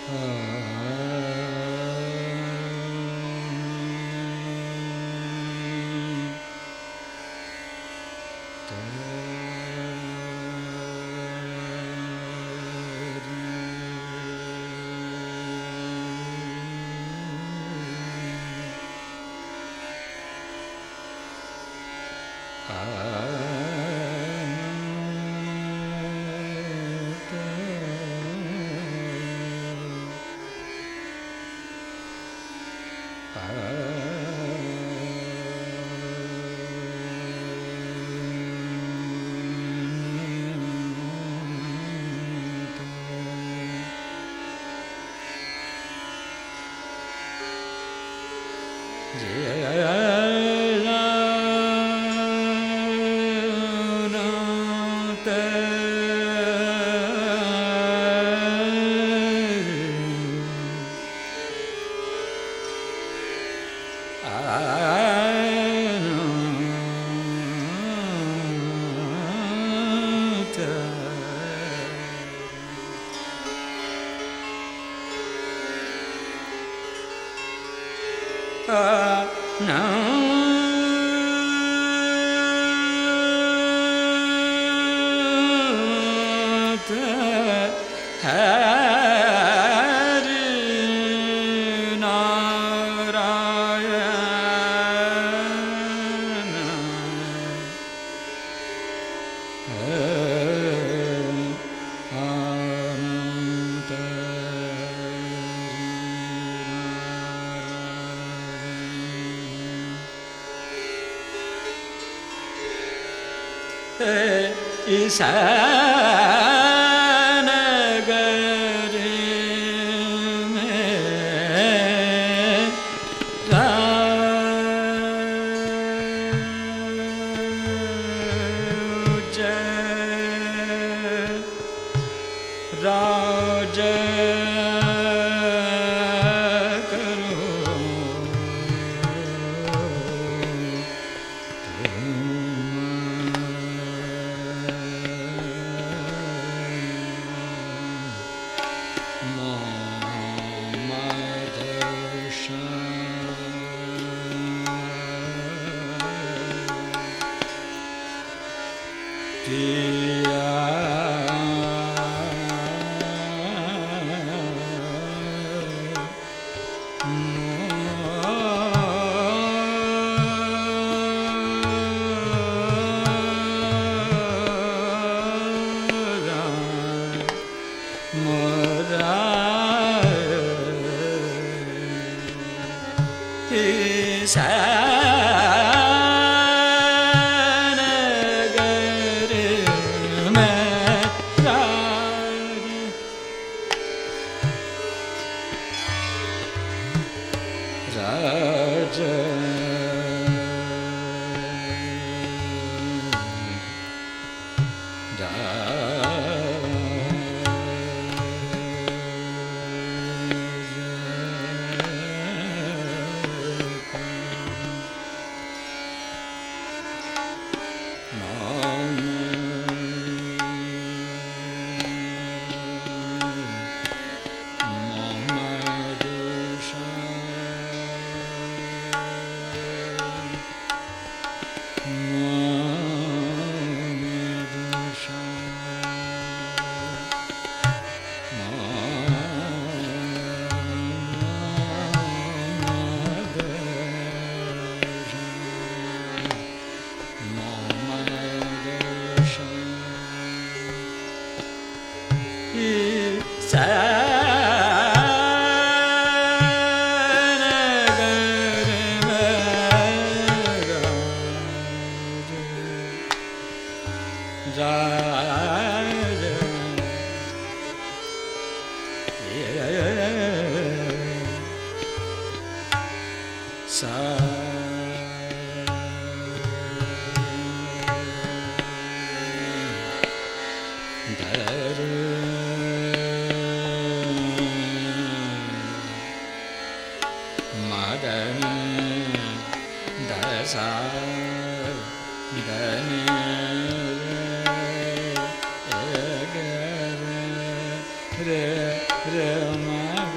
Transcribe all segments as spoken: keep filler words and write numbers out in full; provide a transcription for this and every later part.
Re, re, ma.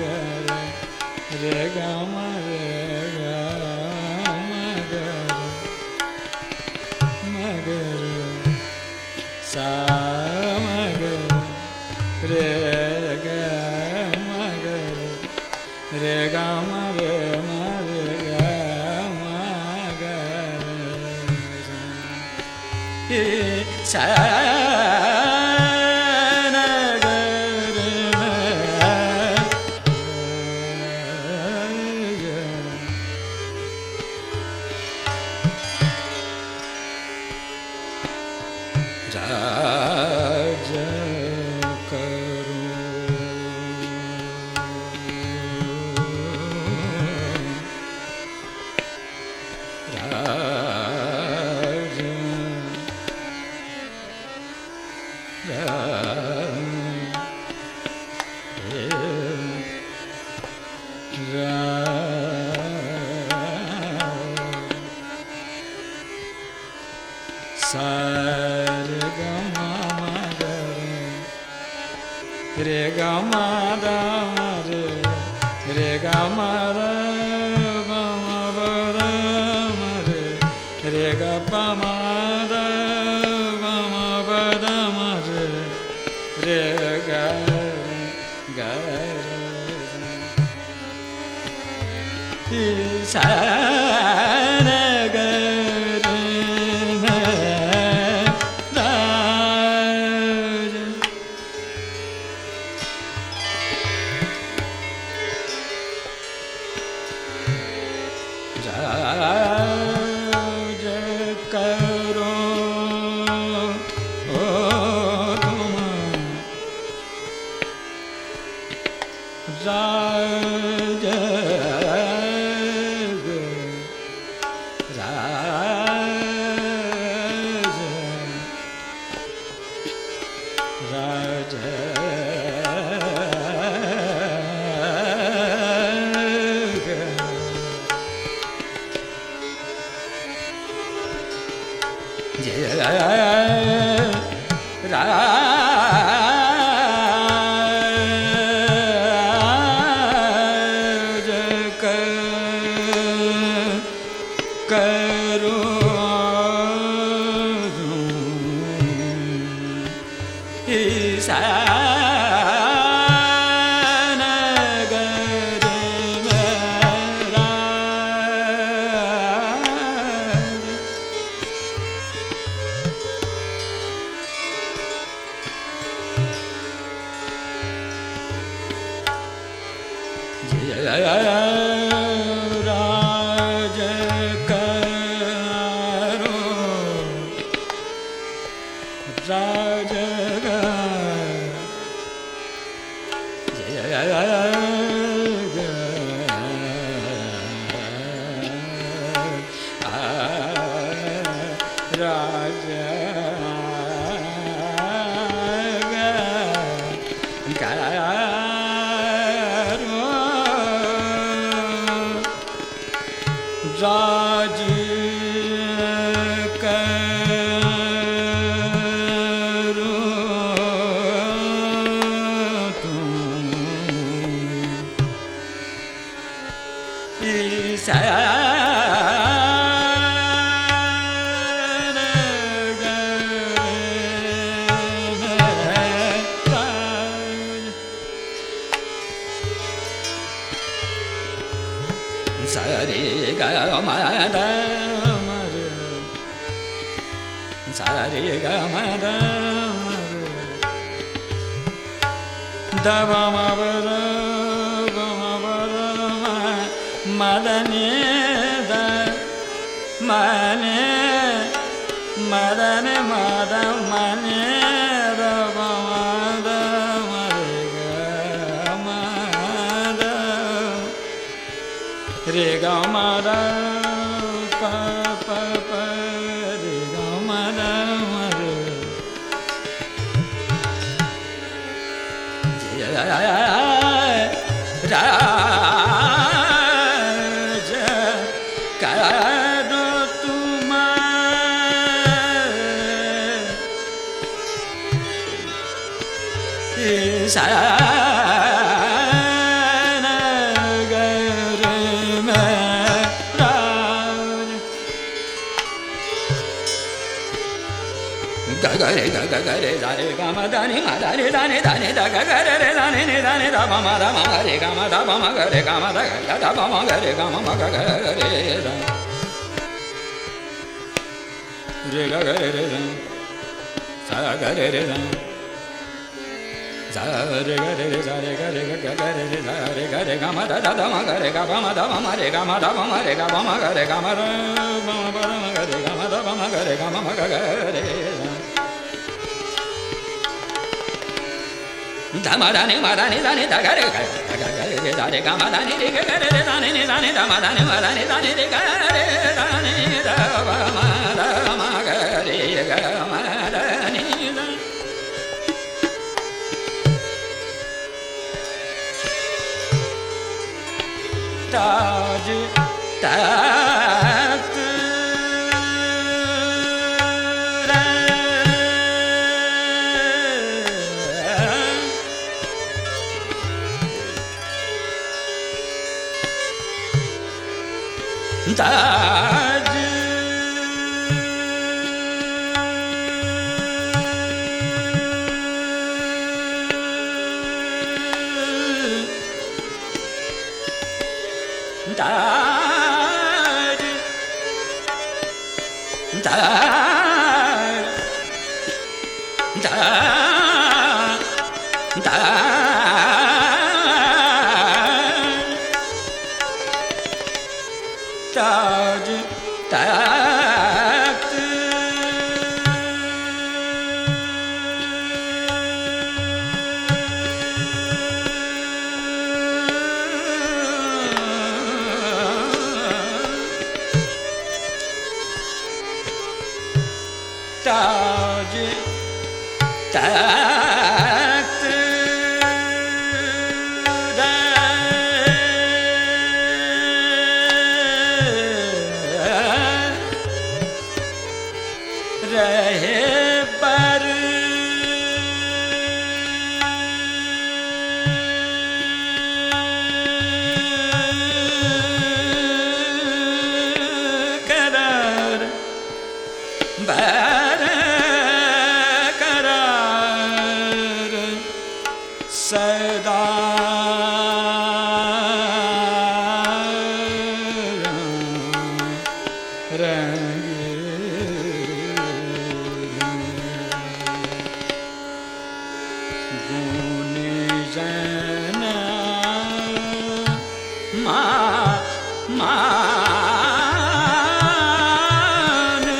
re ga ma re ga ma ga ma ga sa ma ga re ga ma ga re ga ma re ma re ga ma ga sa re ga ma da ma re re ga ma da ba ma ba da ma re re ga ba ma da ba ma ba da ma re re ga ga re sa na ga sa na ga ga ga re ga ga ga re da re ga ma da ni ma da ni da ni da ni da ga ga re re da ni ni da ni da ma ma da ma ga re ga ma da ba ma ga re ga ma da ga da ba ma ga re ga ma ma ga ga re da re ga ga re re da sa ga re re da sa re ga re re sa re ga re ga ga re re sa re ga re ga ma da da da ma ga re ga ba ma da ba ma re ga ma da ba ma re ga ba ma ga re ga ma da ba ma ba ma ga re ga ma da ba ma ga re ga ma ma ga ga re da ma da ni ma da ni da ni da ga re ga ga ga re da re ga ma da ni re ga ga re da ni ni da ni da ma da ni ma da ni da ni re ga re da ni da ba ma da ma ga re ga ma da ni da ताज तख्त ताज ताज ताज ताज तख्त ताज तख्त रहे पर करार बर करार सदा रंग गुण जन मा मान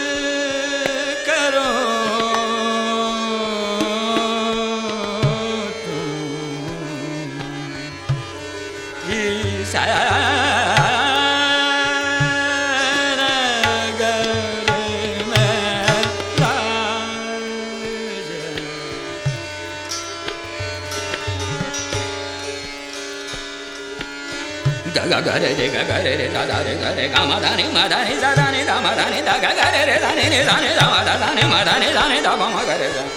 करो तुम ईसा ga ga re re ga ga re re da da re ga re ga ma da ni ma da ni da da ni da ma da ni da ga ga re re da ni ni da ni da ma da da ni ma da ni da ni da ba ma ga re ga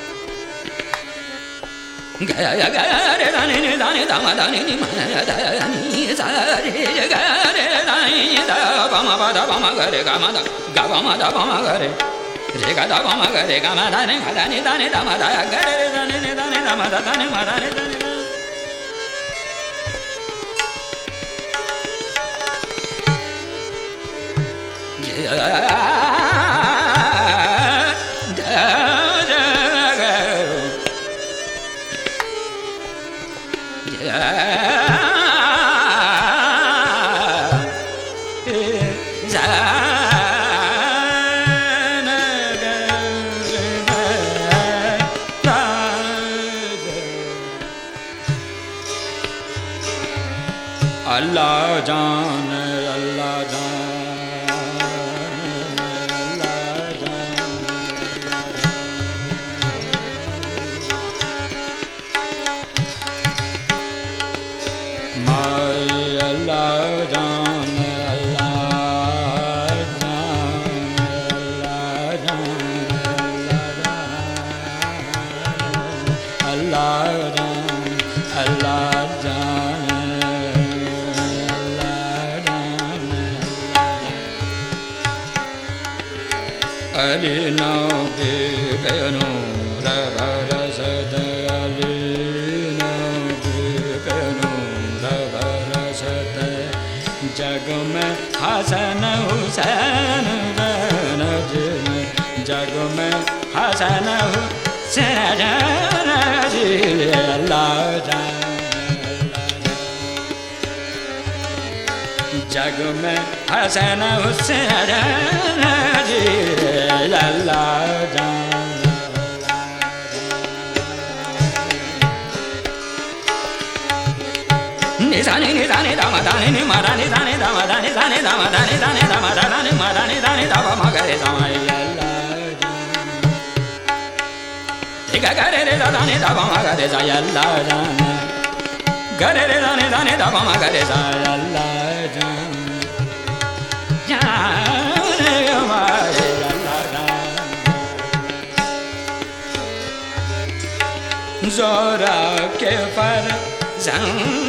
ga ya ga re da ni ni da ni da ma da ni ni ma da ni sa re ga re da ni da ba ma ba da ba ma ga re ga ma da ga ba ma da ba ma ga re re ga da ba ma ga re ga ma da ni ma da ni da ni da ma da ga re re da ni ni da ni da ma da da ni ma da ni da ni अल्लाह जान अल्लाह जान अल्लाह जान my अल्लाह जान अल्लाह जान अल्लाह जान अल्लाह जान अल्लाह जान अलीनो बिकनो रबरसत अलीनो बिकनो रबरसत जग में हसन हुसैन जी जग में हसन हुसैन जी अल्लाह जग में हसन हुसैन जी अल्लाह निशानी निशानी दामा दानी नि मारा निशानी दामा दानी दानी दामा दानी दानी दामा दानी मारा निशानी दामा मगरे दामा अल्लाह ठीक है करे रे दानी दामा मगरे जा अल्लाह जान करे रे दानी दानी दामा मगरे जा अल्लाह जान जान हमारे अल्लाह जान जोरा के पर जंग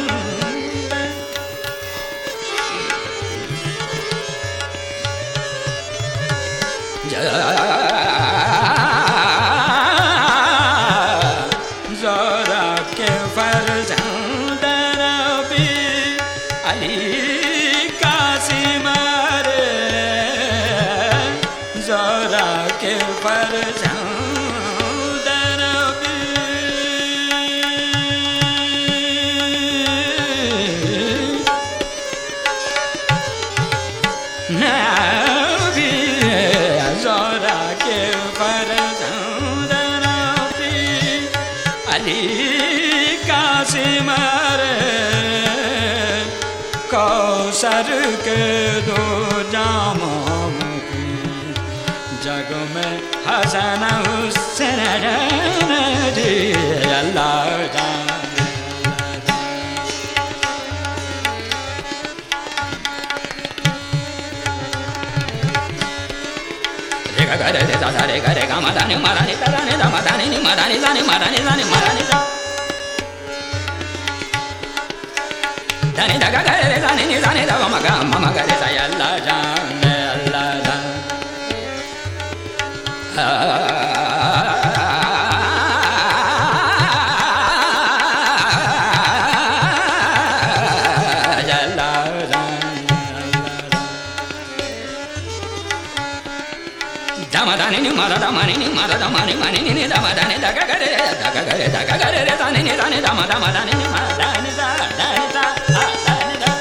ज़ोरा के फरज़ंद नबी अली कासिम रे ज़ोरा के फरज़ंद नबी अली कासिम रे कौसर के दो जामों की जग में हसन हुसैन जी अल्लाह जान गरे रे सा रे गरे गा मा दानी मा दानी दा दानी दा मा दानी नि मा दानी दानी मा दानी दानी मा दानी दा दानी दा गा गरे रे दानी नि दानी दा मा गा मा मा गरे सा अल्लाह जान अल्लाह जान दानी नि मारा दामानी नि मारा दामानी मानी नि दामा दानी दागा गरे दागा गरे दागा गरे रे दानी नि दानी दामा दामा दानी नि मा दानी दा दानी दा दानी दा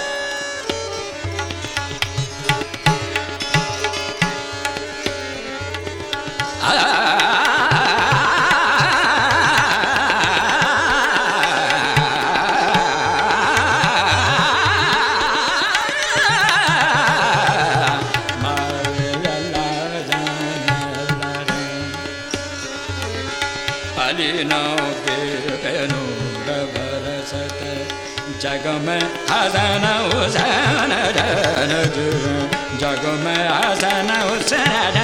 जग में हसन हुसैन जग में हसन हुसैन